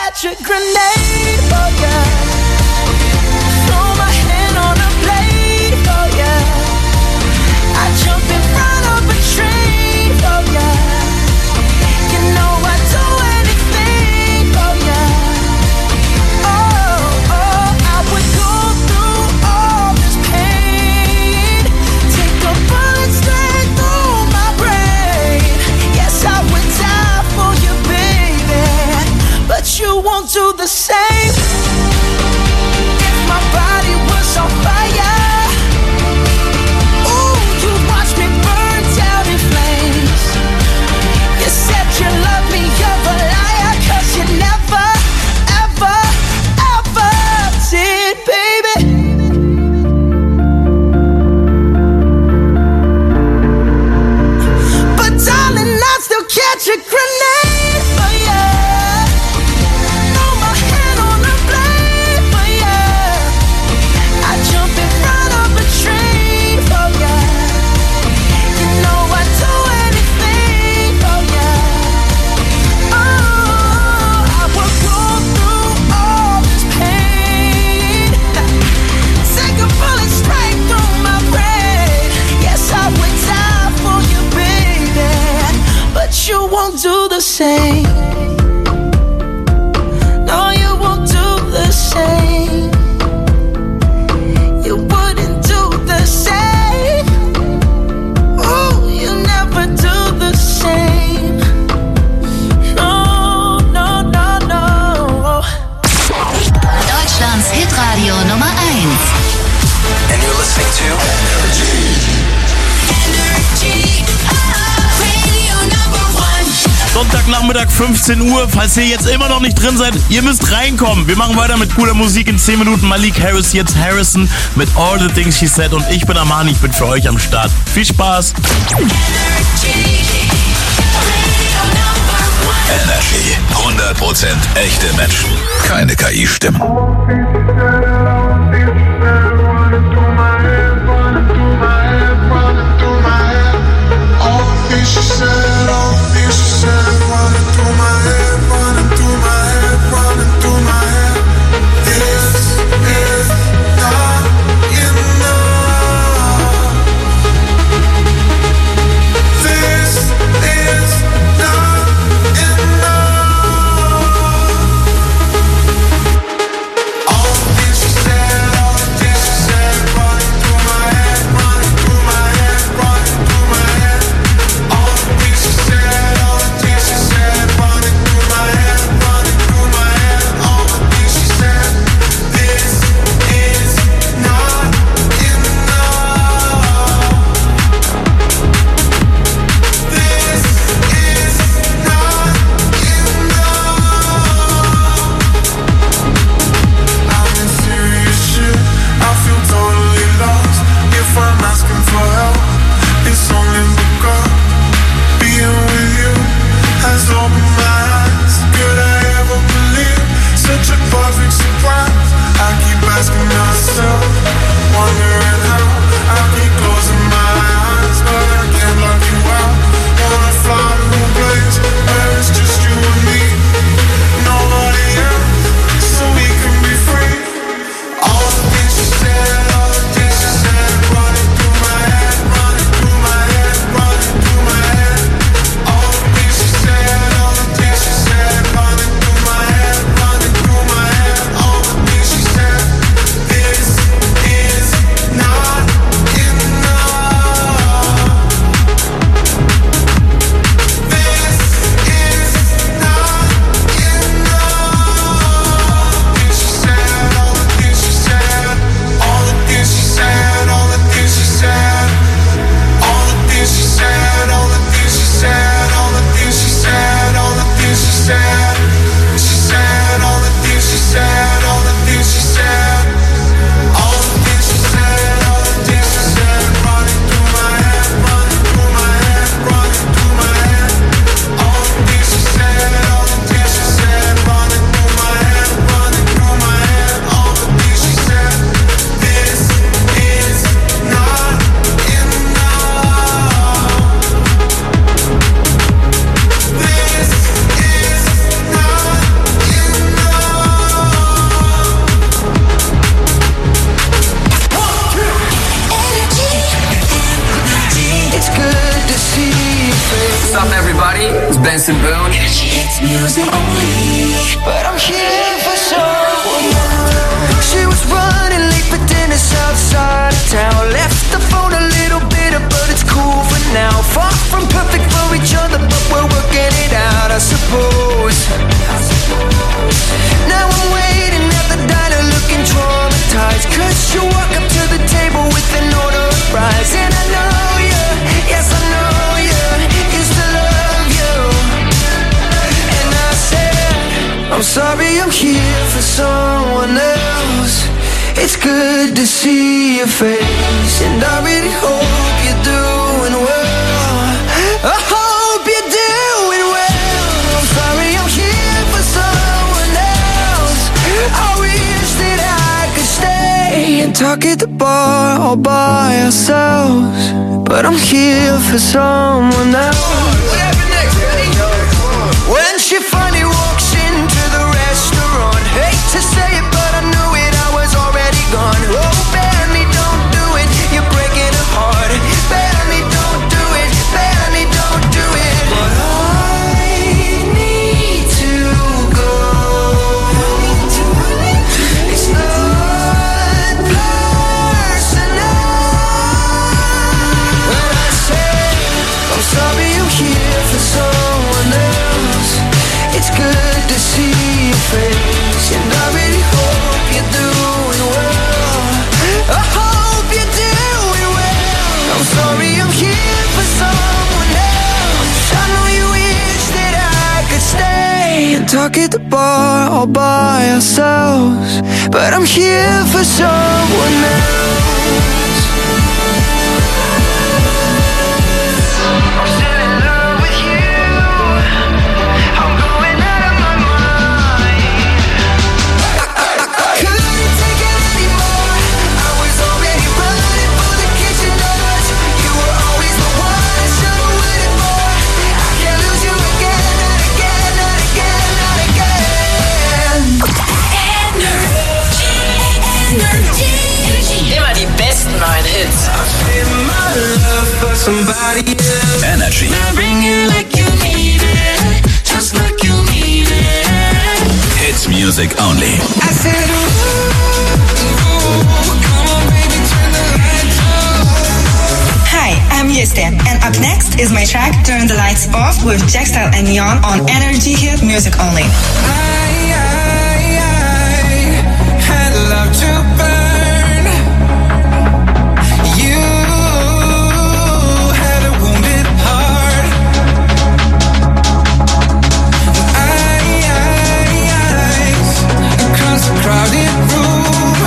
catch a grenade for ya. Throw my hand on a blade for ya. I jump in front of a train for ya. You know I'd do anything for ya. Oh, I would go through all this pain. Take a bullet straight through my brain. Yes, I would die for you, baby, but you won't do the same. If my body was on fire, ooh, you watch me burn down in flames. You said you love me, you're a liar, 'cause you never, ever, ever did, baby. But darling, I still catch a grenade for ya. Throw my hand on a blade for ya. I jump in front of a train for ya. You know I'd do anything for ya. Oh, I would go through all this pain. Take a bullet straight through my brain. Yes, I would die for you, baby, but you won't do the same. No, you won't do the same. You wouldn't do the same. Oh, you never do the same. No, no, no, no. Deutschlands Hitradio Nummer 1. And you're listening to Energy, radio number 1. Sonntagnachmittag 15 Uhr. Falls ihr jetzt immer noch nicht drin seid, ihr müsst reinkommen. Wir machen weiter mit cooler Musik in 10 Minuten. Malik Harris, jetzt Harrison mit All the Things She Said. Und ich bin Armani, ich bin für euch am Start. Viel Spaß. Energy. 100% echte Menschen. Keine KI-Stimmen. Benson Boone. It's music only, but I'm here for someone else. She was running late for dinner outside of town. Left the phone a little bitter, but it's cool for now. Far from perfect for each other, but we're working it out, I suppose. Now I'm waiting at the diner looking traumatized, cause you walk up to the table with an order of fries. And I know you, yes I know you, used to love you. And I said, I'm sorry I'm here for someone else. It's good to see your face, and I really hope you're doing well. I hope you're doing well. I'm sorry I'm here for someone else. I wish that I could stay and talk at the bar all by ourselves, but I'm here for someone else. What happened next, buddy? When she finally walks into the restaurant, hate to say it, but I knew it, I was already gone. Oh, Benny, don't do it, you're breaking her heart. Benny, don't do it, Benny, don't do it. But I need to go. It's not personal. When I say I'm sorry I'm here for someone else, it's good to see your face, and I really hope you're doing well. I hope you're doing well. I'm sorry I'm here for someone else. I know you wish that I could stay and talk at the bar all by ourselves, but I'm here for someone else. I'm still in love with you. I'm going out of my mind. I couldn't take it anymore. I was already running for the kitchen doors. You were always the one I should've waited for. I can't lose you again, not again, not again, not again. Immer die besten neuen Hits. My love for somebody else. Energy. Bring it like you need it, just like you need it. Hits music only. I said, ooh, come on, baby, turn the lights off. Hi, I'm Yeste, and up next is my track Turn the Lights Off with Jackstyle and Neon on Energy Hit Music Only. I had love to burn. You had a wounded heart. Across the crowded room.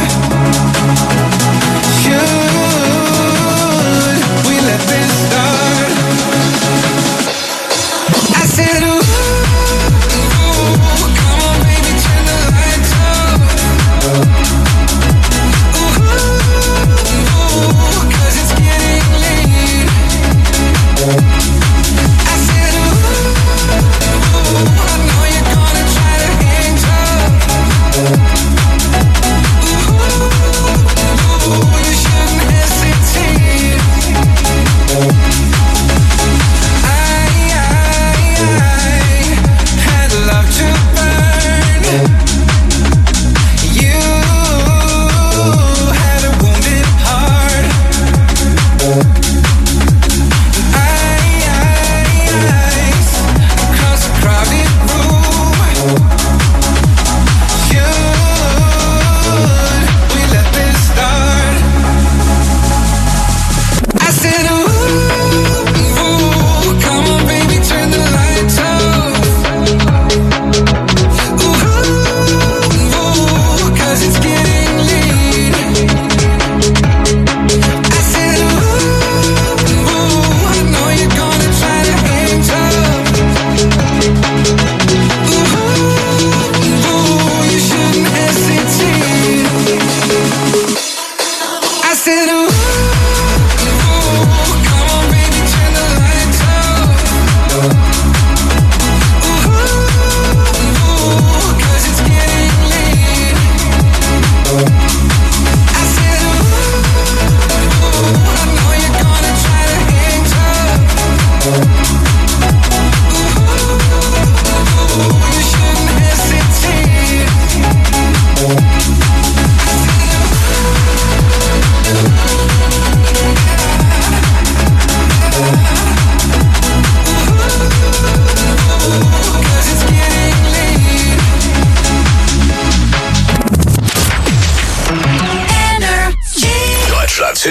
Should we let this start? I said, ooh, come on.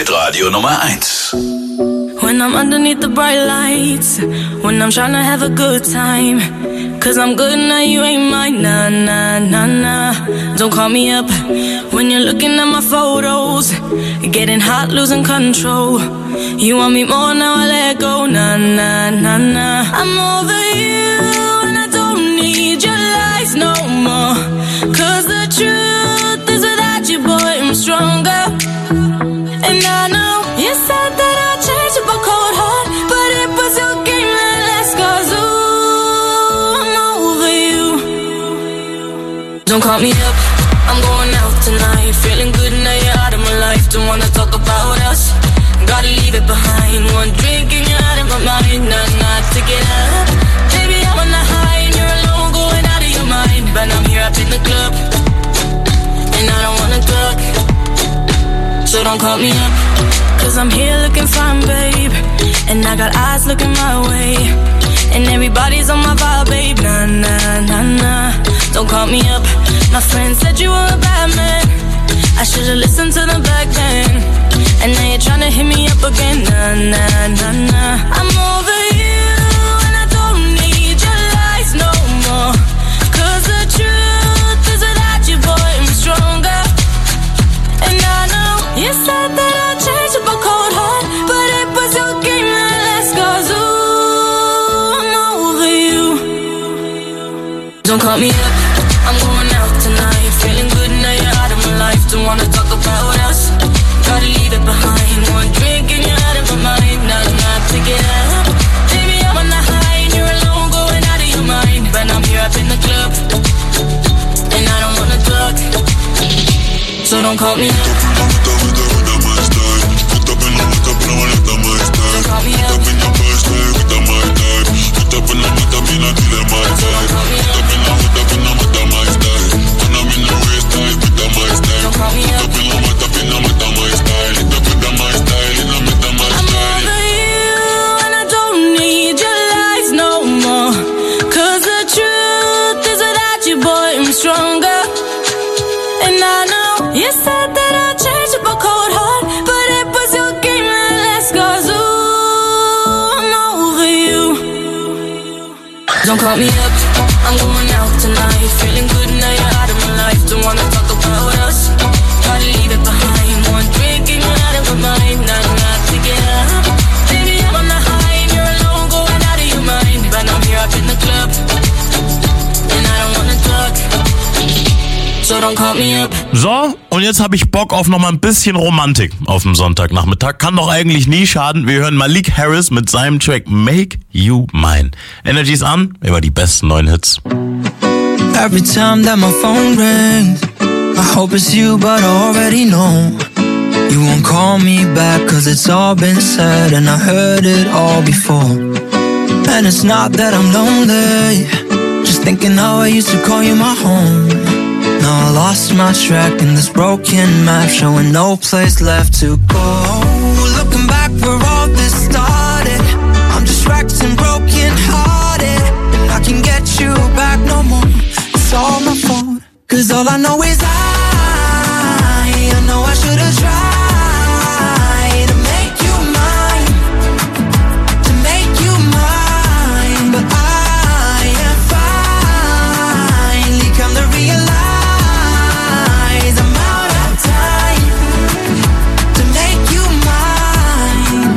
Hitradio Nummer 1. When I'm underneath the bright lights, when I'm trying to have a good time, 'cause I'm good now, you ain't mine, nah, nah, nah, nah. Don't call me up when you're looking at my photos, getting hot, losing control. You want me more, now I let go, nah, nah, nah, nah. I'm over you and I don't need your lies no more, 'cause the truth is without you, boy, I'm stronger. And I know you said that I'd change up a cold heart, but it was your game that last, 'cause ooh, I'm over you. Don't call me up, I'm going out tonight, feeling good now you're out of my life. Don't wanna talk about us, gotta leave it behind. One drink and you're out of my mind, not to get up. Baby, I'm on the high and you're alone, going out of your mind. But I'm here up in the club, and I don't wanna talk, so don't call me up, 'cause I'm here looking fine, babe, and I got eyes looking my way, and everybody's on my vibe, babe, nah, nah, nah, nah. Don't call me up, my friend said you were a bad man, I should've listened to them back then, and now you're trying to hit me up again, nah, nah, nah, nah. I'm over you and I don't need your lies no more, 'cause the truth is without you, boy, I'm stronger. And I know you said that I'd change up a cold heart, but it was your game that last, 'cause ooh, I'm over you. Don't call me up, I'm going out tonight, feeling good now you're out of my life. Don't wanna talk about us, gotta leave it behind. One drink and you're out of my mind, not to get up. Baby, I'm on the high and you're alone, going out of your mind. But I'm here up in the club, and I don't wanna talk, so don't call me up. Don't call me up, I'm going out tonight, feeling good now you're out of my life. Don't wanna talk about us, gotta leave it behind. One drink and you're out of my mind, not to get up. Baby, I'm on the high and you're alone, going out of your mind. But I'm here up in the club, and I don't wanna talk, so don't call me up. So, und jetzt habe ich Bock auf noch mal ein bisschen Romantik auf dem Sonntagnachmittag. Kann doch eigentlich nie schaden. Wir hören Malik Harris mit seinem Track Make You Mine. Energy's an, über die besten neuen Hits. Every time that my phone rings, I hope it's you, but I already know you won't call me back, 'cause it's all been said and I heard it all before. And it's not that I'm lonely, just thinking how I used to call you my home. Now I lost my track in this broken map, showing no place left to go. Looking back where all this started, I'm just wrecked and broken hearted, and I can get you back no more. It's all my fault, 'cause all I know is I know I should've tried to make you mine, to make you mine, but I am finally come to realize I'm out of time to make you mine.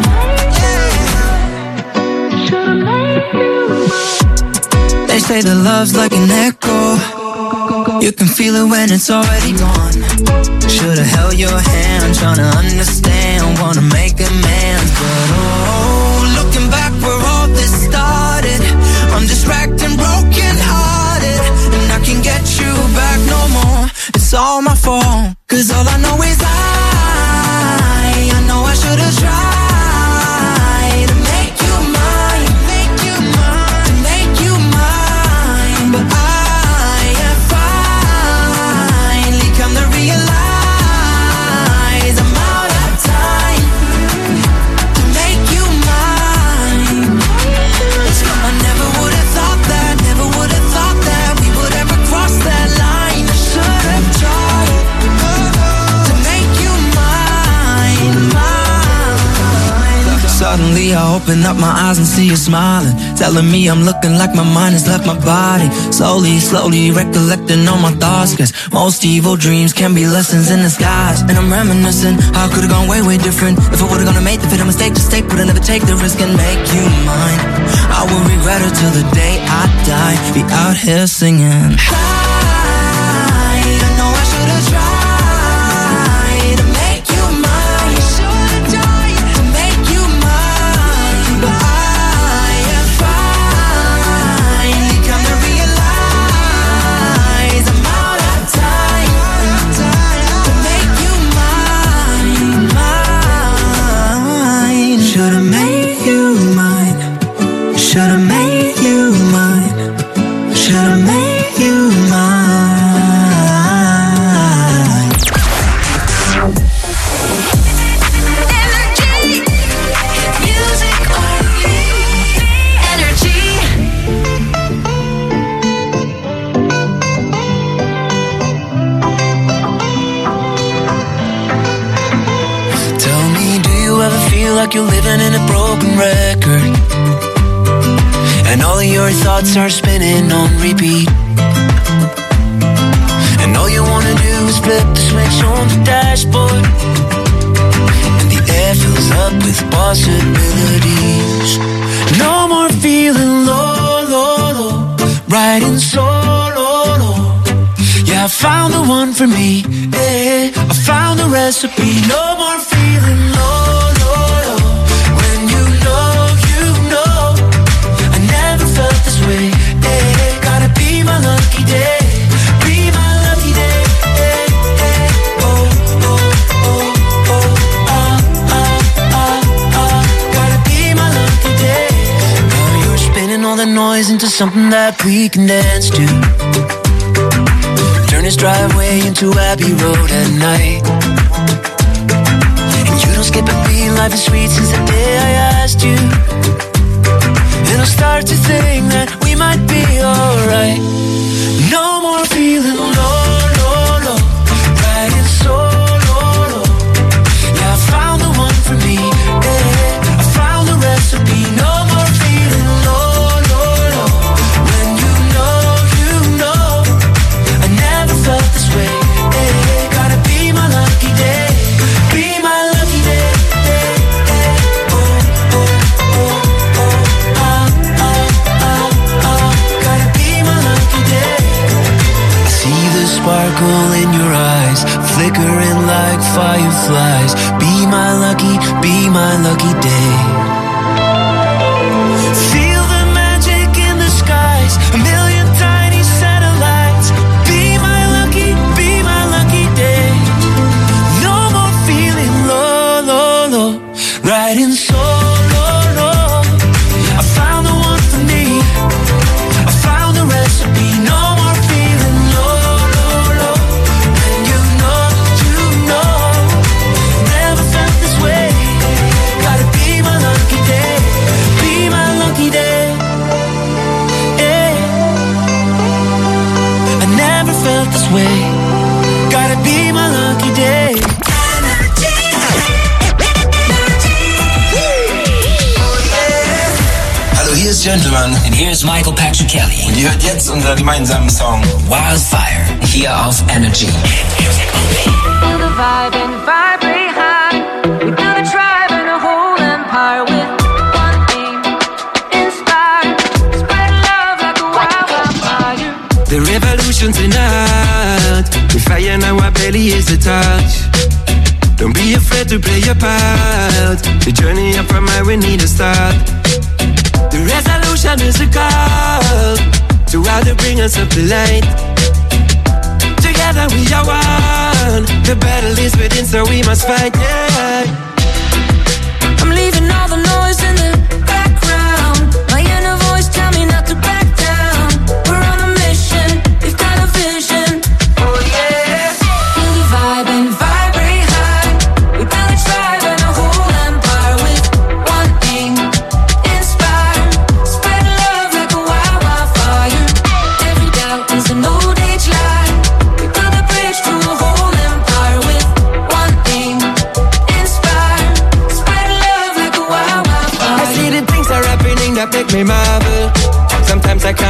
Yeah. They say that love's like an echo, you can feel it when it's already gone. Should've held your hand, tryna understand, wanna make amends, but oh, looking back where all this started, I'm just wrecked and broken hearted, and I can get you back no more. It's all my fault, 'cause all I know is I know I should've tried to make you mine, to make you mine, but I am finally come to realize I'm out of time to make you mine. I never would've thought that we would ever cross that line. I should've tried to make you Suddenly I open up my eyes and see you smiling, telling me I'm looking like my mind has left my body. Slowly recollecting all my thoughts, cause most evil dreams can be lessons in disguise. And I'm reminiscing how I could've gone way different. If I would've gone and made the fatal mistake, just take, but I never take the risk and make you mine. I will regret it till the day I die. Be out here singing. I know I should've tried to make you mine. Should've tried to make you mine, but I am finally come to realize I'm out of time to make you mine. Should've made you mine. Should've made you mine. Should've made you mine. Like you're living in a broken record, and all of your thoughts are spinning on repeat, and all you wanna do is flip the switch on the dashboard, and the air fills up with possibilities. No more feeling low, riding solo. Yeah, I found the one for me, yeah, I found the recipe. No more feeling low. Gotta be my lucky day, be my lucky day. Oh, oh, oh, oh, gotta be my lucky day. Now you're spinning all the noise into something that we can dance to. Turn this driveway into Abbey Road at night. And you don't skip a beat, life is sweet since the day I asked you. And I'll start to think that we might be alright. No more feeling low, riding solo. Yeah, I found the one for me, yeah, I found the recipe. No more feeling low. When you know, I never felt this way, yeah. Gotta be my lucky day, be my lucky day. Sparkle in your eyes, flickering like fireflies. Be my lucky day. Feel the magic in the skies, a million tiny satellites. Be my lucky day. No more feeling low, riding solo. I found the one for me, I found the recipe. No more feeling low. Gotta be my lucky day. Hallo, hier ist Gentleman. And here's Michael Patrick Kelly. Und ihr hört jetzt unseren gemeinsamen Song Wildfire hier auf Energy. Feel the vibe and vibrate high. We build a tribe and a whole empire with one aim, inspire, spread love like a wildfire. The revolution's in out. The fire in our belly is a touch. Don't be afraid to play your part. The journey up from high, we need a start. The resolution is a call to how to bring us up the light. Together we are one. The battle is within, so we must fight, yeah. I'm leaving all the noise in the background. My inner voice tell me not to back down. We're on a mission, we've got a vision. Oh yeah. Feel the vibe and vibrate high. We build a tribe and a whole empire with one aim, inspire, spread love like a wildfire. Every doubt is an old age lie. We build a bridge to a whole empire with one aim, inspire, spread love like a wildfire.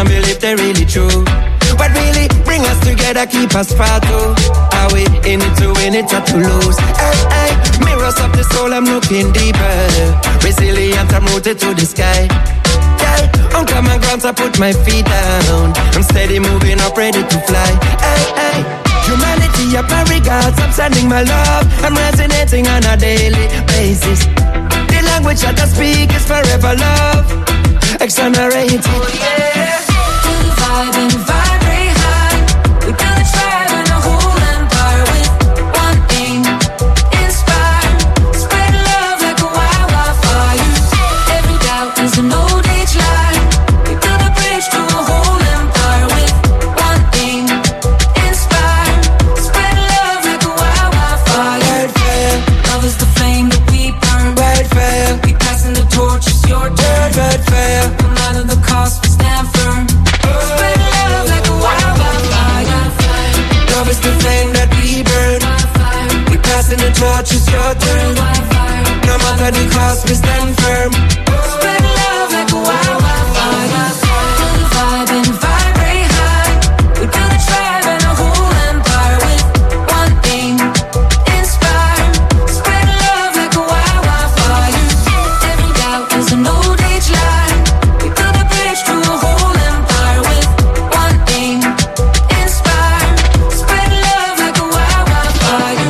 can't believe they're really true. What really bring us together, keep us far too. Are we in it to win it or to lose? Hey, hey, mirrors of the soul, I'm looking deeper. Resilient, I'm rooted to the sky. Yeah, on common grounds, I put my feet down. I'm steady moving up, ready to fly. Hey, hey, humanity, up my regards. I'm sending my love. I'm resonating on a daily basis. The language that I speak is forever love. Exonerated. Oh yeah. Feel the vibe and vibrate high. We build a tribe and a whole empire with one aim. Inspire, spread love like a wildfire. Every doubt is an old age lie. We build a bridge to a whole empire with one aim. Inspire, spread love like a wildfire. Love is the flame that we burn. We passing the torch, it's your turn. No matter the cost, we stand firm. Spread love like a wildfire. Love is the flame that we burn. We passing the torch, it's your turn. No matter the cost, we stand firm. Spread love like a wildfire. Feel the vibe and vibrate high. We build a tribe and a whole empire with one aim. Inspire, spread love like a wildfire. Every doubt is an old age lie. We build a bridge to a whole empire with one aim. Inspire, spread love like a wildfire.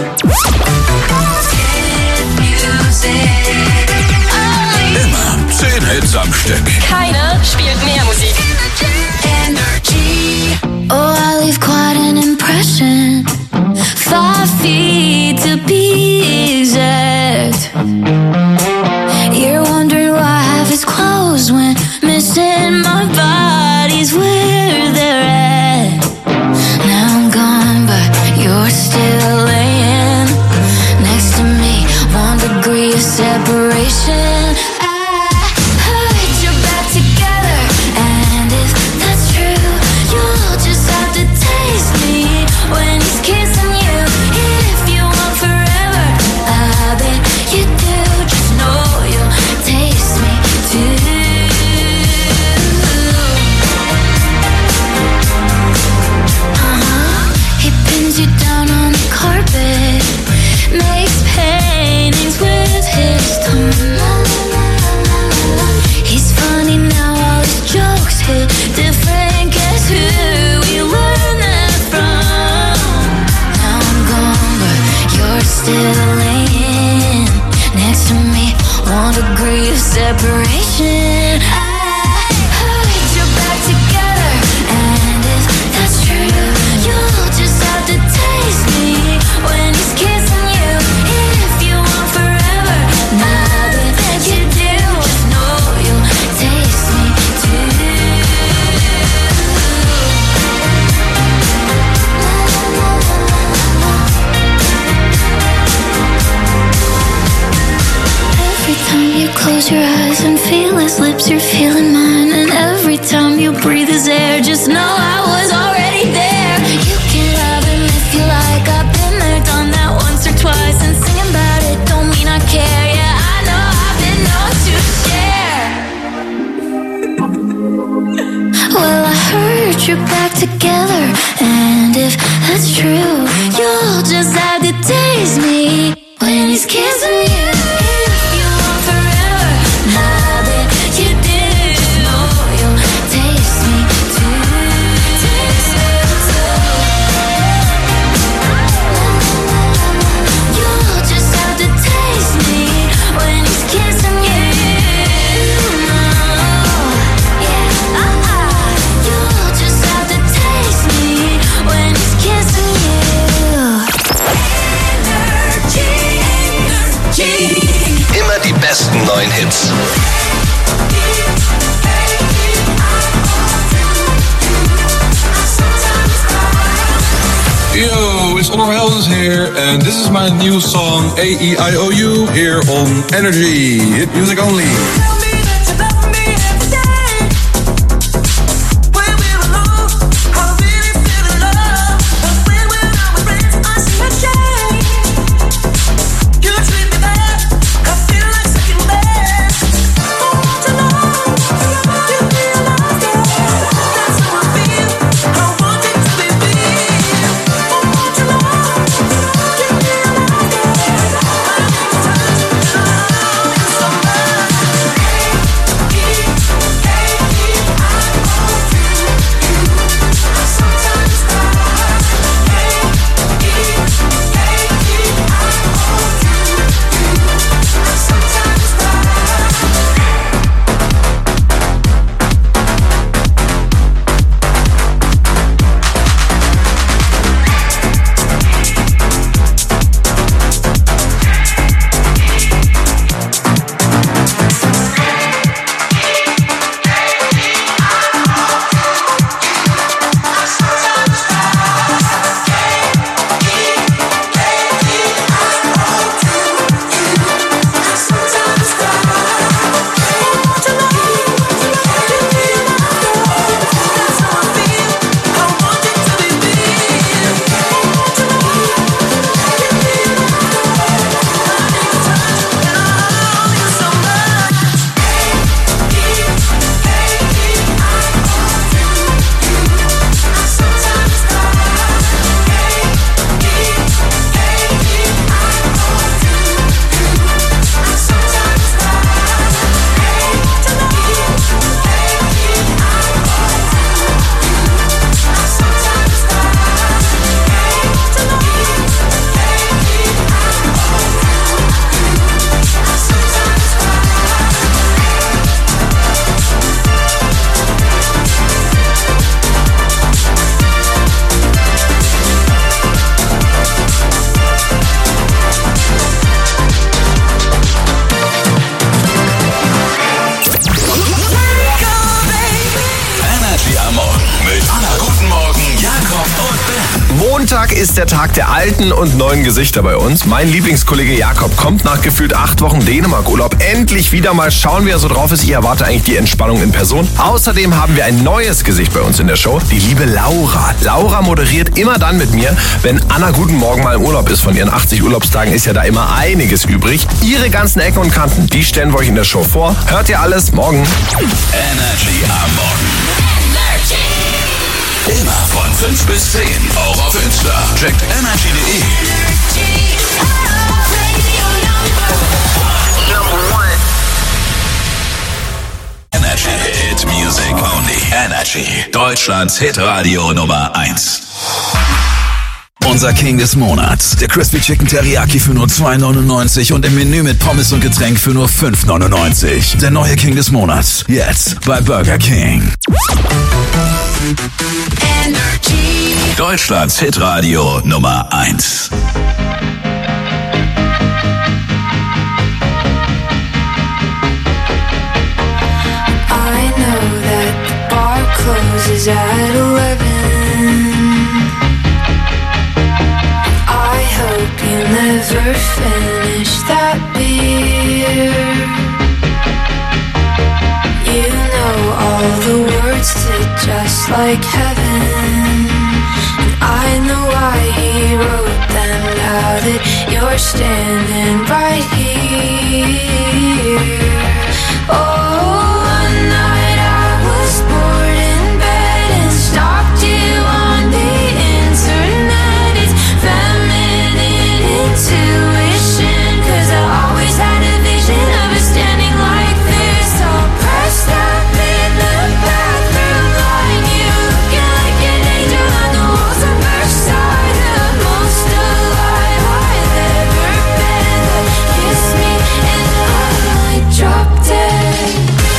Immer 10 Hits am Stück. Keiner spielt mehr Musik. Energy. Oh, I leave quite an impression. 5 feet to be exact. You're wondering why half is closed when missing my body's where they're at. Now I'm gone, but you're still laying next to me. 1 degree of separation. Put your back together, and if that's true, you'll just have to taste me when he's kissing you. If you want forever, I bet you do. Just know you'll taste me too. He pins you down on the carpet, makes paintings with his tongue. He's funny now, all his jokes hit different. Guess who we learned that from? Now I'm gone, but you're still laying next to me. 1 degree of separation. Put your back together, and if that's true, you'll just have to taste me when he's kissing you. If you want forever, now that you do, just know you'll taste me too. Every time you close your eyes and feel his lips, you're feeling mine. And every time you breathe his air, just know I was already there. You can love him if you like. I've been there, done that once or twice. And singing about it don't mean I care. Yeah, I know I've been known to share. Well, I heard you're back together, and if that's true, you'll just have to taste me when he's kissing you. If you want forever, now that you do, just know you'll taste me too. Taste me too. You'll just have to taste me when he's kissing you. You'll just have to taste me when he's kissing you. Immer die besten neuen Hits. Yo, it's Oliver Heldens here, and this is my new song AEIOU here on Energy. Hit music only. Montag ist der Tag der alten und neuen Gesichter bei uns. Mein Lieblingskollege Jakob kommt nach gefühlt 8 Wochen Dänemark-Urlaub endlich wieder mal schauen, wie er so drauf ist. Ich erwarte eigentlich die Entspannung in Person. Außerdem haben wir ein neues Gesicht bei uns in der Show, die liebe Laura. Laura moderiert immer dann mit mir, wenn Anna Guten Morgen mal im Urlaub ist. Von ihren 80 Urlaubstagen ist ja da immer einiges übrig. Ihre ganzen Ecken und Kanten, die stellen wir euch in der Show vor. Hört ihr alles morgen. Energy am Morgen. Immer von 5 bis 10, auch auf Insta. Checkt energy.de. Energy Hit Music Only. Energy. Deutschlands Hitradio Nummer 1. Unser King des Monats. Der Crispy Chicken Teriyaki für nur $2,99 und im Menü mit Pommes und Getränk für nur $5,99. Der neue King des Monats. Jetzt bei Burger King. Energy. Deutschlands Hitradio Nummer 1. I know that the bar closes at 11. I hope you never finish that beer. You know all the words to Just Like Heaven. And I know why he wrote them. Now that you're standing right here. Oh, one night I was bored in bed and stalked you on the internet. It's feminine intuition, 'cause I always had a vision of us standing like this, all pressed up in the bathroom line. You looking like an angel on the walls of Versailles. The most alive I've ever been. Kiss me and I might drop dead.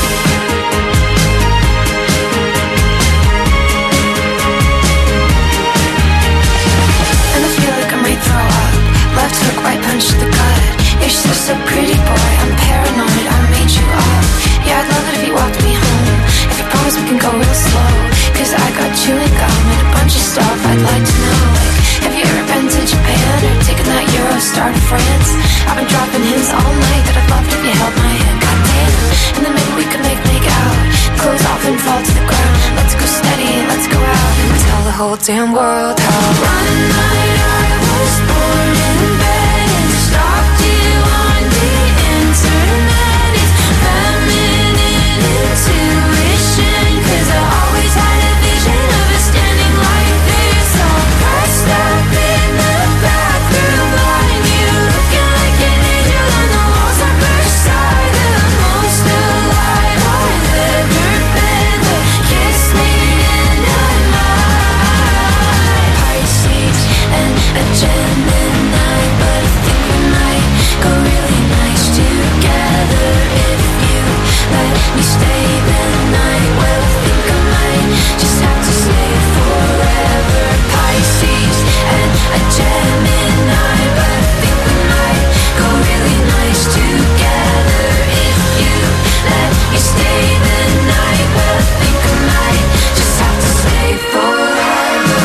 And I feel like I might throw up. Left hook, right punch to the gut. You're so pretty, boy, I'm paranoid, I made you up. Yeah, I'd love it if you walked me home. If you promise we can go real slow, 'cause I got chewing gum and a bunch of stuff I'd like to know. Like, have you ever been to Japan or taken that Eurostar to France? I've been dropping hints all night that I'd love it if you held my hand, goddamn. And then maybe we could make out, close off and fall to the ground. Let's go steady, let's go out and tell the whole damn world how one night I was born in bed and stalked you on the internet. It's feminine intuition, 'cause I always had a vision of us standing like this, all pressed up in the bathroom line. You looking like an angel on the walls of Versailles. The most alive I've ever been. But kiss me and I might. Pisces and a Gemini, but I think we might go really nice together if you let me stay the night. Well, I think I might just have to stay forever. Pisces and a Gemini, but I think we might go really nice together if you let me stay the night. Well, I think I might just have to stay forever.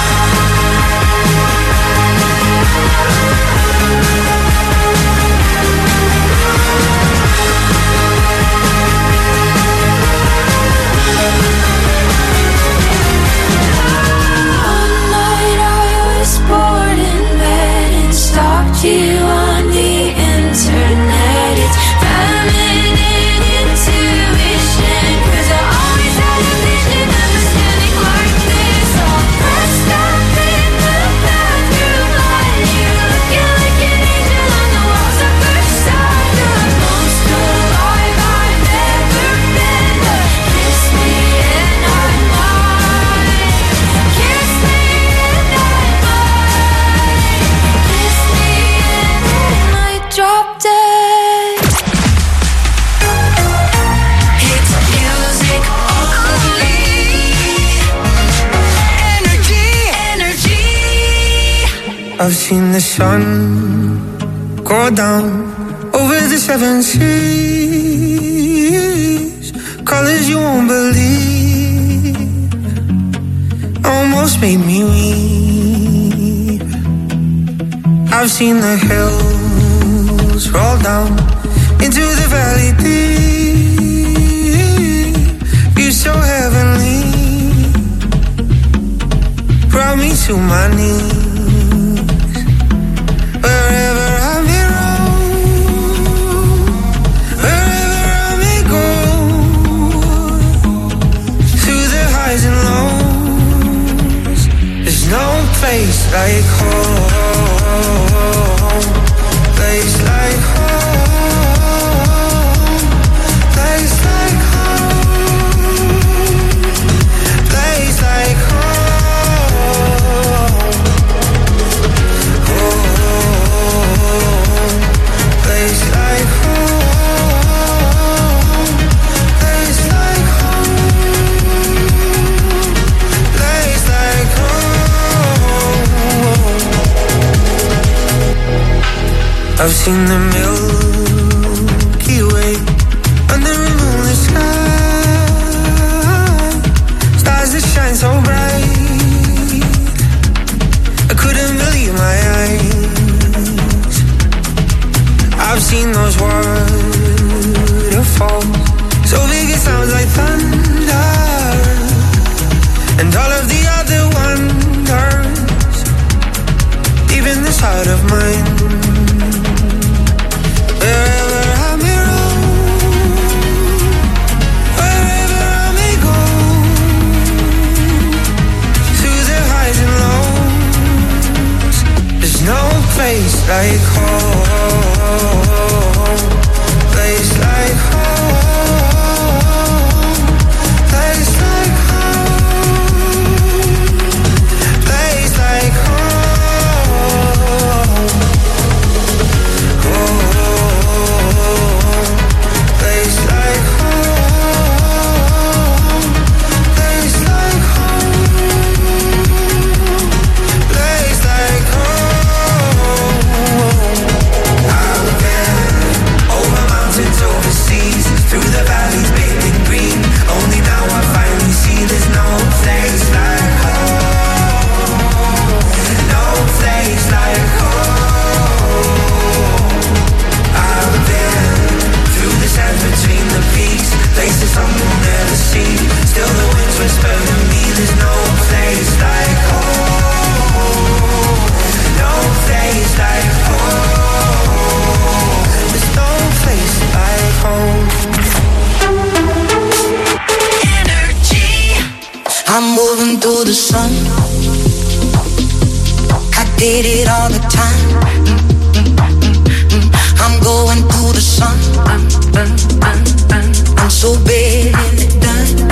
One night I was bored in bed and stalked you on the internet. It's feminine intuition, 'cause I always had a vision of us standing like this, all pressed up in the bathroom line. You looking like an angel on the walls of Versailles. The most alive I've ever been. But kiss me and I might. Kiss me and I might. Kiss me and I might drop dead. It's music only. Energy. I've seen the sun go down over the 7 seas, colors you won't believe, almost made me weak. I've seen the hills roll down into the valley deep. View so heavenly, brought me to my knees. Wherever I may roam, wherever I may go, through the highs and lows, there's no place like home. Place like home, place like home, place like home, place like home, place like home, place like home. I've seen the Milky Way under a moonlit sky, stars that shine so bright, I couldn't believe my eyes. I've seen those waterfalls, so big it sounds like thunder, and all of the other wonders, even this heart of mine. Wherever I may roam, wherever I may go, through the highs and lows, there's no place like home, place like home, place like home, place like home. I'm moving through the sun. I did it all the time. I'm going through the sun. I'm so bad and it done.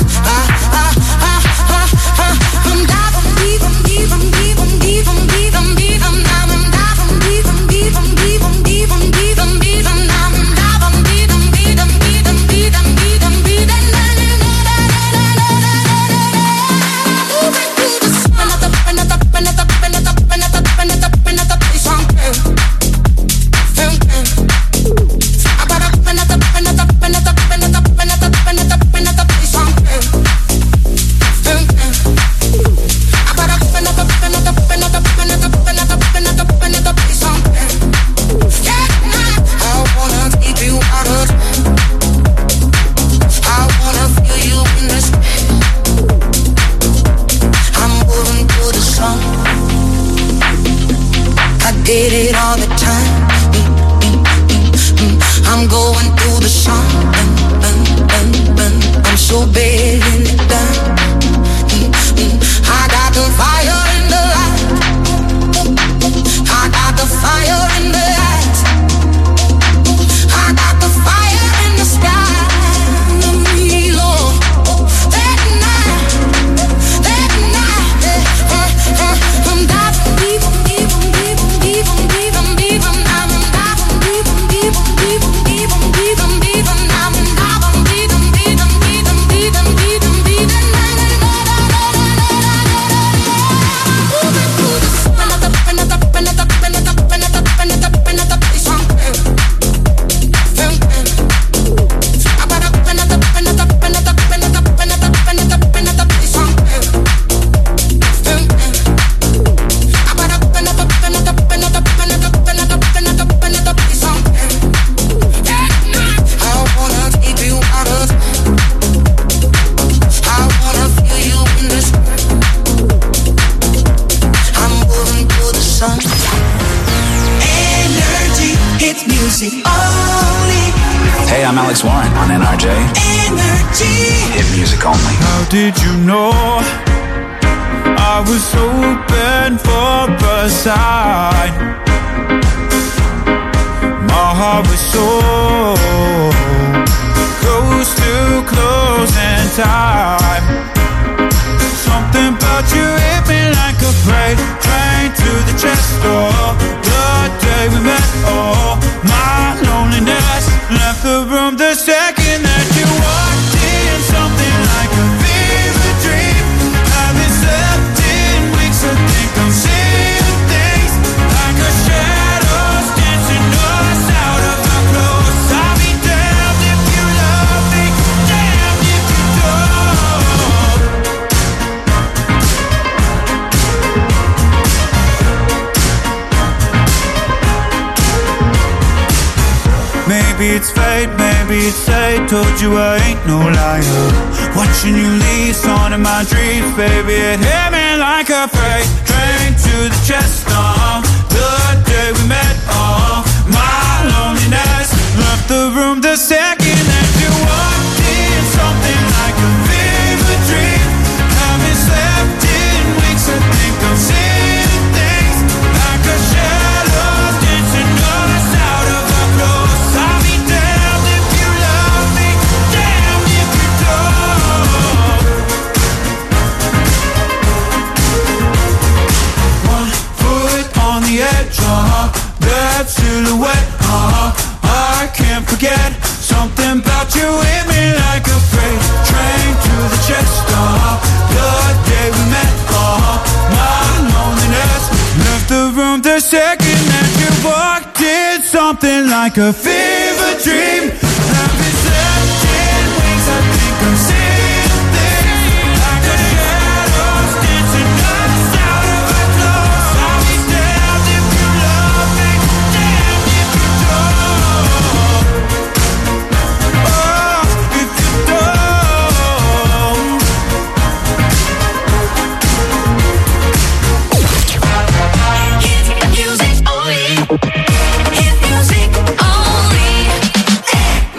I'm diving deep, I'm deep, I'm deep, I'm deep, I'm deep, I'm deep, I'm diving deep, I'm deep, I'm deep, I'm deep, I'm deep, I'm deep, I'm diving deep, I'm deep, I'm deep, I'm deep, I'm deep, I'm deep, did it all the time. I'm going through the sun. I'm so bad and it done. I got the fire in the light. I got the fire in the light. I got the fire in the sky. Lord, that night, I'm diving deep, I'm deep, I'm deep, I'm deep, I'm deep, I'm deep, I'm diving deep, I'm deep, I'm deep, I'm deep, I'm deep, I'm deep, I'm deep, I'm diving deep, I'm deep, I'm deep, I'm deep, I'm deep, I'm deep, I'm One on NRJ. Energy. Hit music only. How did you know I was open for a sign? My heart was so close to closing time. Something about you hit me like a freight train to the chest. Oh, the day we met, oh, my loneliness left the room the second that you walked in. Something like a fever dream. Haven't slept in weeks. I think I'm seeing things like a shadows dancing us out of our clothes. I'll be damned if you love me, damned if you don't. Maybe it's fate, maybe it's fate. Told you I ain't no liar. Watching you leave, on in my dreams, baby. It hit me like a freight train to the chest. The day we met, my loneliness left the room the second that you walked in. Something like a fever dream. Haven't slept in weeks. I think I'm seeing things like a shadow dancing us out of our clothes. I'll be damned if you love me, damned if you don't. One foot on the edge, that silhouette, I can't forget. Something about you hit me like a freight train to the chest. The day we met, my loneliness left the room the second that you walked in. Something like a fever dream. Haven't slept in weeks. I think I'm seeing things like a shadows dancing us out of our clothes. I'll be damned if you love me, damned if you don't. Oh, if you don't. Hit music only. Hit music only.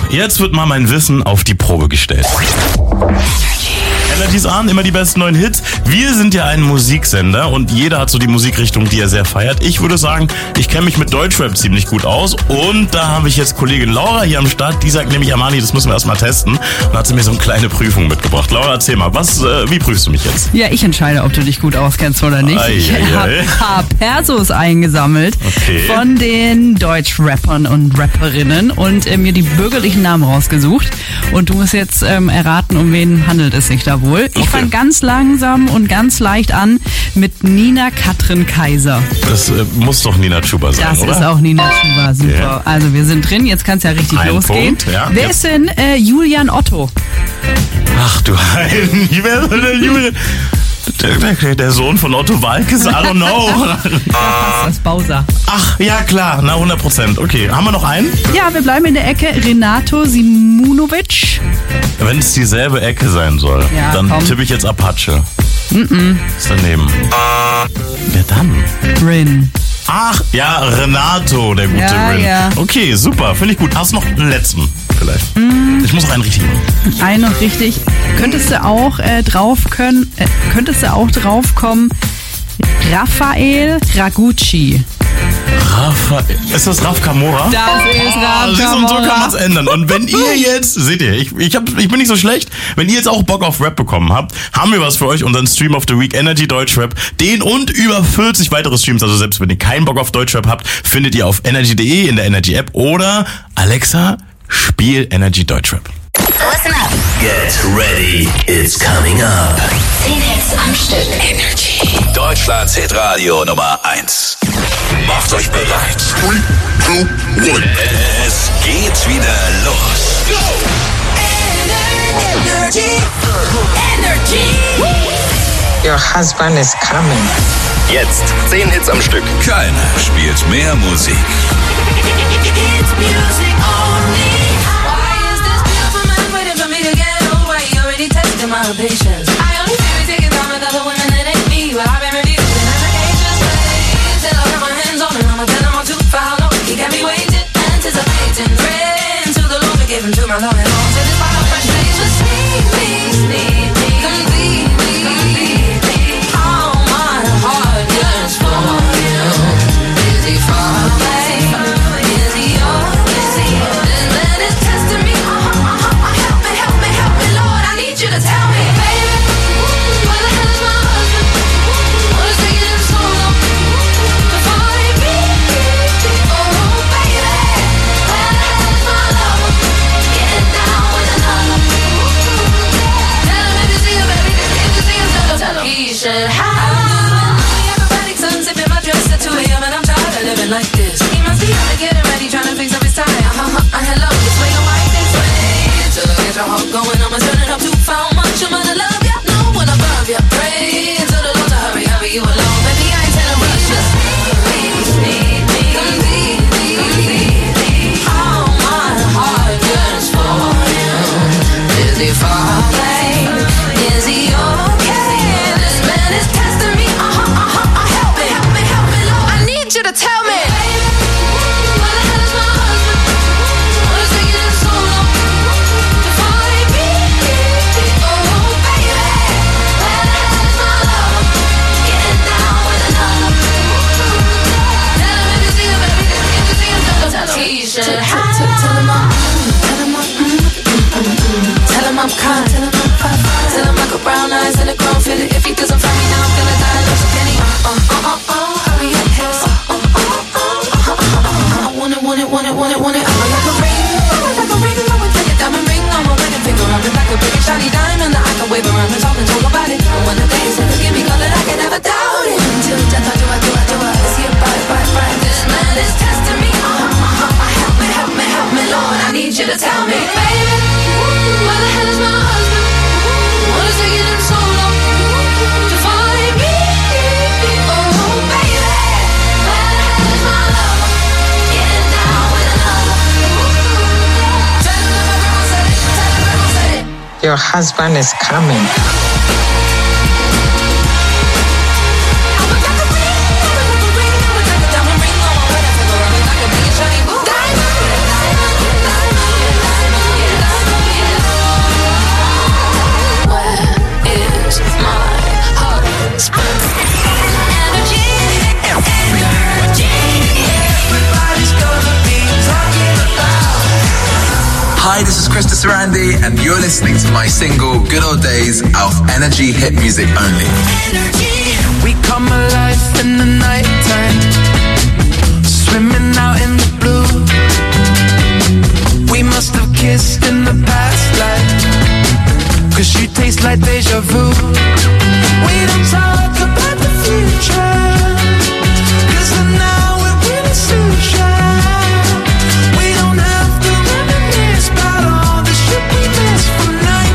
jetzt wird mal mein Wissen auf die Probe gestellt. Energy's an, immer die besten neuen Hits. Wir sind ja ein Musiksender und jeder hat so die Musikrichtung, die er sehr feiert. Ich würde sagen, ich kenne mich mit Deutschrap ziemlich gut aus und da habe ich jetzt Kollegin Laura hier am Start, die sagt nämlich, Amani, das müssen wir erstmal testen und hat sie mir so eine kleine Prüfung mitgebracht. Laura, erzähl mal, wie prüfst du mich jetzt? Ja, ich entscheide, ob du dich gut auskennst oder nicht. Ich habe Persos eingesammelt von den Deutschrappern und Rapperinnen und mir die bürgerlichen Namen rausgesucht und du musst jetzt erraten, um wen handelt es sich da wohl. Ich fange ganz langsam und ganz leicht an mit Nina Katrin Kaiser. Das muss doch Nina Chuba sein, das oder? Das ist auch Nina Chuba, super. Yeah. Also wir sind drin, jetzt kann es ja richtig losgehen. Punkt, ja. Wer ist denn Julian Otto? Ach du Heiden, wer ist denn Julian? Der Sohn von Otto Walkes? I don't know. Das ist Bowser. Ach, ja klar, na 100%. Okay, haben wir noch einen? Ja, wir bleiben in der Ecke. Renato Simunovic. Wenn es dieselbe Ecke sein soll, dann tippe ich jetzt Apache. Ist daneben. Wer dann? Rin. Ach, ja, Renato, der gute Rin. Ja. Okay, super, finde ich gut. Hast du noch einen letzten vielleicht? Ich muss noch einen richtig machen. Einen noch richtig. Könntest du auch drauf kommen, Raphael Ragucci. Raphael. Ist das Raf Kamora? Das ist Raf Kamora. Und so kann man es ändern. Und wenn ihr jetzt, seht ihr, ich bin nicht so schlecht, wenn ihr jetzt auch Bock auf Rap bekommen habt, haben wir was für euch, unseren Stream of the Week, Energy Deutschrap. Den und über 40 weitere Streams, also selbst wenn ihr keinen Bock auf Deutschrap habt, findet ihr auf energy.de in der Energy App oder Alexa, spiel Energy Deutschrap. Listen up. Get ready, it's coming up. 10 Hits am Stück. Energy. Deutschlands Hitradio Nummer 1. Macht euch bereit. 3, 2, 1. Es geht wieder los. Go! Energy. Energy. Your husband is coming. Jetzt 10 Hits am Stück. Keiner spielt mehr Musik. It's music only. Why is this beautiful man waiting for me to get over? You already tested my patience. I only see we taking time with other women that ain't me. But I've been refusing applications. Till I got my hands on him, I'ma tell him I'm too for how long. He got me waiting, anticipating. Praying to the Lord to give him to my Lord and on to this fire frustration. Sneak me, complete me. All my heart yearns for you. Is he far away? Like this, he must be out to get ready, trying to fix up his tie. Hello, this way your wife thinks way. Till I get your heart going, I'ma turn it up too far. Much I'm gonna love ya, no one above ya. Pray to the Lord to hurry, hurry you alone, baby. I ain't telling rush, just need me, completely. All my heart yearns for you. Is he far away? Is he okay? This man is testing me. Help me, Lord. I need you to tell me. Tell him I'm kind. Tell him I got brown eyes and a grown feel it. If he doesn't find me now, I'm gonna die. Lost a penny. Hurry up, yes. I want it. I'm like a ring. I would take a diamond ring on my wedding finger. I'm like a big shiny diamond that I can wave around and talk and talk about it. And when the day said forgive me, God, that I can never doubt it. Until death, I do. Let's get right. This man is testing me. Help me, Lord. I need you to tell me, baby, where the hell is my husband? What is taking him so long to find me? Oh, baby, where the hell is my lover? Getting down with another. Tell him everyone said it. Your husband is coming. Hi, this is Krista Sarandi, and you're listening to my single Good Old Days auf Energy Hit Music Only. We come alive in the nighttime, swimming out in the blue. We must have kissed in the past life, 'cause you taste like deja vu. We don't talk about the future, 'cause now we're really sunshine. We don't have to reminisce about all the shit we missed from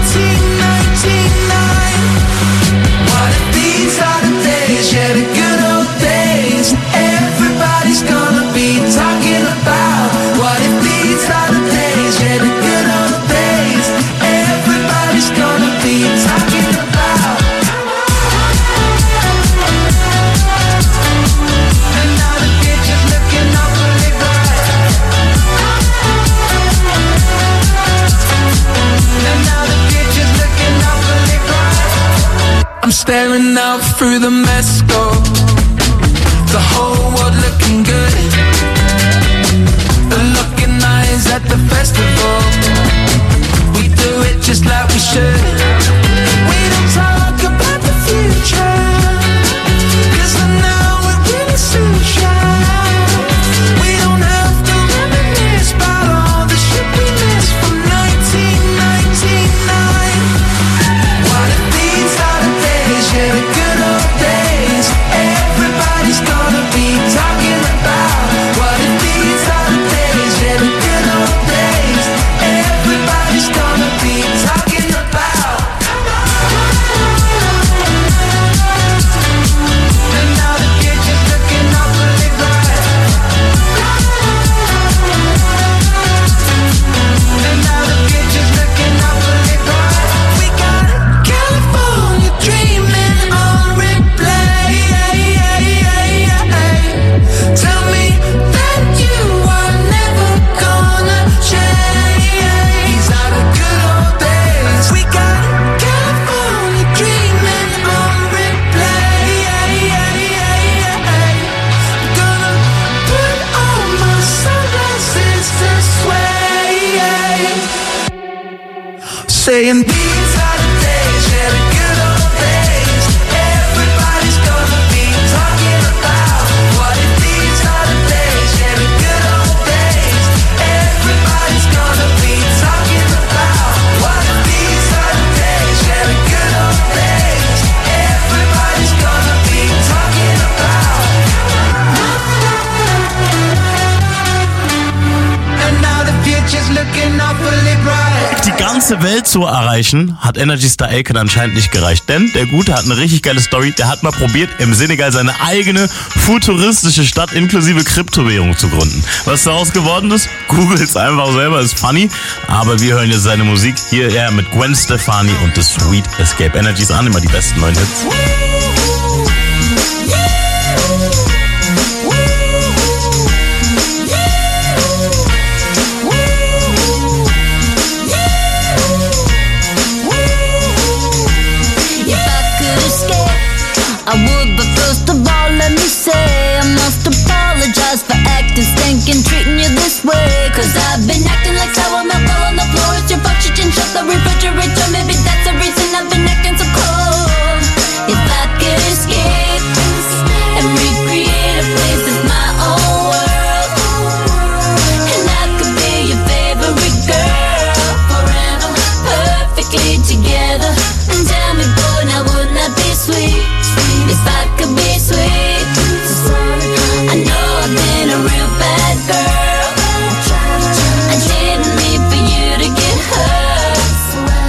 1999. What if these are the days, yeah, the good old days, everybody's gonna be talking about? What if these are the days, yeah, the good old days, everybody's gonna be talking about? And now the picture's looking awfully bright. And now the picture's looking awfully bright. I'm staring out through the mesco, the whole world looking good. The look in eyes at the festival, we do it just like we should. We don't talk about the future, 'cause now we're really sunshine. We don't have to reminisce about all the shit we missed from 1999. What if these are the days, yeah, the good old days, everybody's gonna be talking about? What if these are the days, yeah, the good old days, everybody's gonna be talking about? And now the future's looking awfully bright. And now the future's looking awfully bright. We got California dreaming on replay. Tell me that you are never gonna change. These are the good old days. We got California dreaming on replay. Gonna put on my sunglasses to sway. Saying these are the days, yeah, the good old days, everybody's gonna be talking about. What if these are the days, yeah, the good old days, everybody's gonna be talking about? What if these are the days, yeah, the good old days, everybody's gonna be talking about? And now the future's looking awfully bright. Die ganze Welt zu erreichen, hat Energy Star Akon anscheinend nicht gereicht. Denn der Gute hat eine richtig geile Story. Der hat mal probiert, im Senegal seine eigene futuristische Stadt inklusive Kryptowährung zu gründen. Was daraus geworden ist? Googles einfach selber, ist funny. Aber wir hören jetzt seine Musik. Hier er mit Gwen Stefani und The Sweet Escape. Energy's an, immer die besten neuen Hits. If I could escape, I would, but first of all, let me say I must apologize for acting stinking, treating you this way. 'Cause I've been acting like sour milk all on the floor. It's your fault you didn't shut the refrigerator. Maybe that's the reason I've been acting so cold. If I could escape and recreate a place that's my own world, and I could be your favorite girl forever, perfectly together. And tell me, boy, now wouldn't that be sweet? If I could be sweet, I know I've been a real bad girl. I didn't mean for you to get hurt.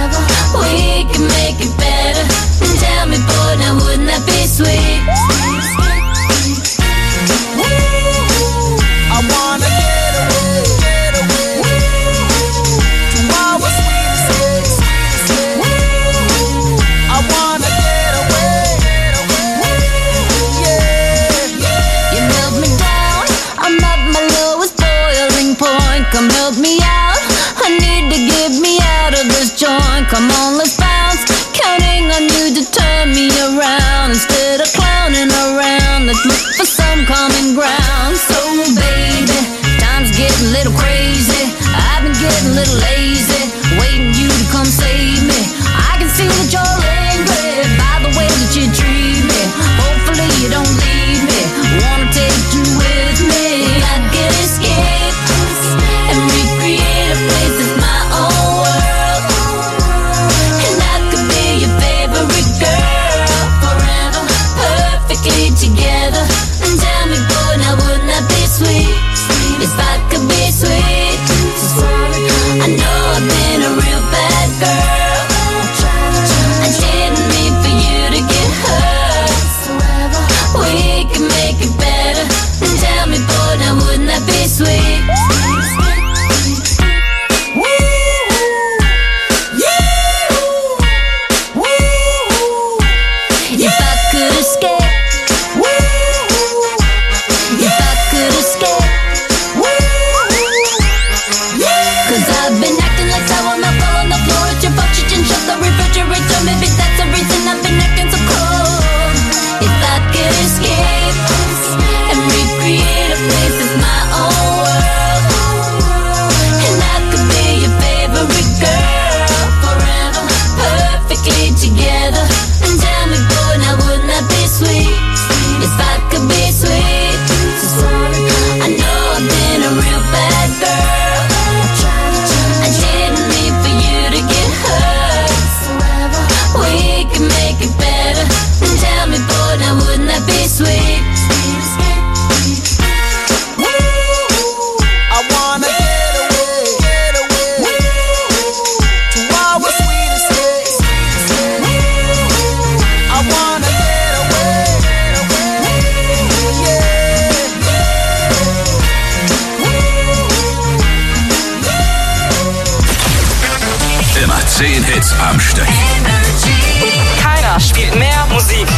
am Stück. Keiner spielt mehr Musik.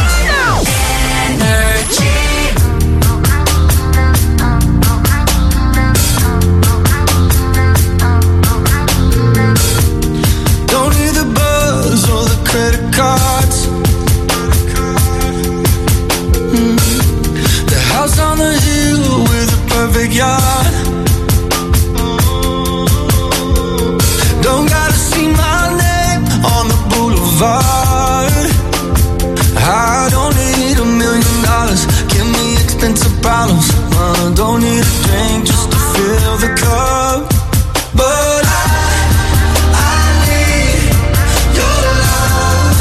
Don't need the buzz or the credit cards. The house on the hill with a perfect yard. Don't gotta see my name on the boulevard. I don't need $1 million. Give me expensive bottles. Don't need a drink just to fill the cup. But I need your love.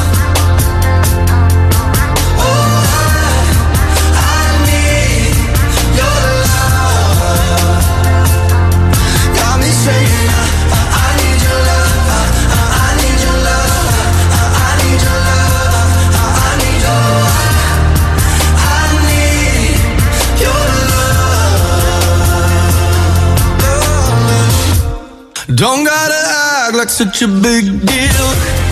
Oh, I need your love. Got me saying I need your love. I need your love. I need your love. I need your love. Don't gotta act like such a big deal.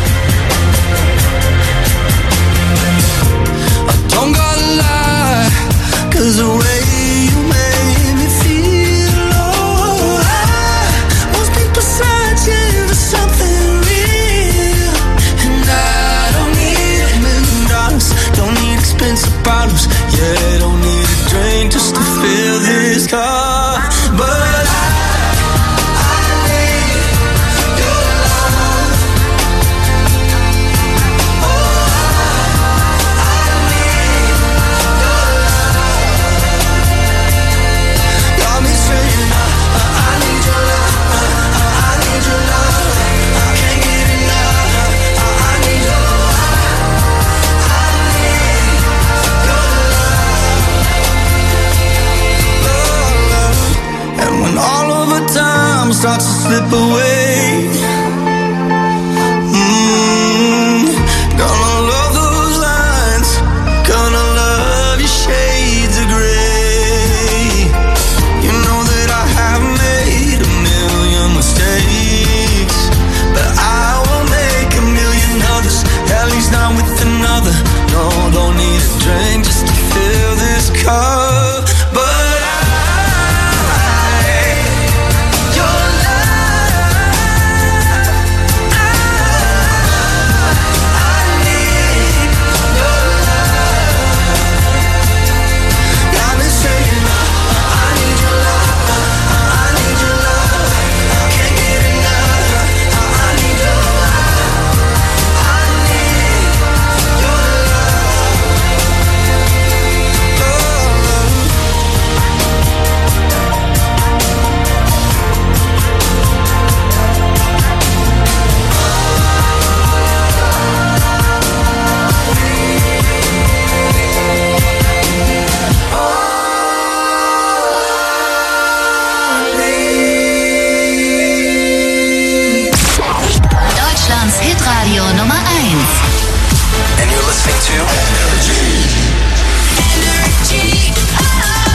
I don't gotta lie, 'cause the way you made me feel, oh, most people searching for something real. And I don't need $1 million, don't need expensive bottles. Yeah, don't need a drink just to fill this cup. But starts to slip away.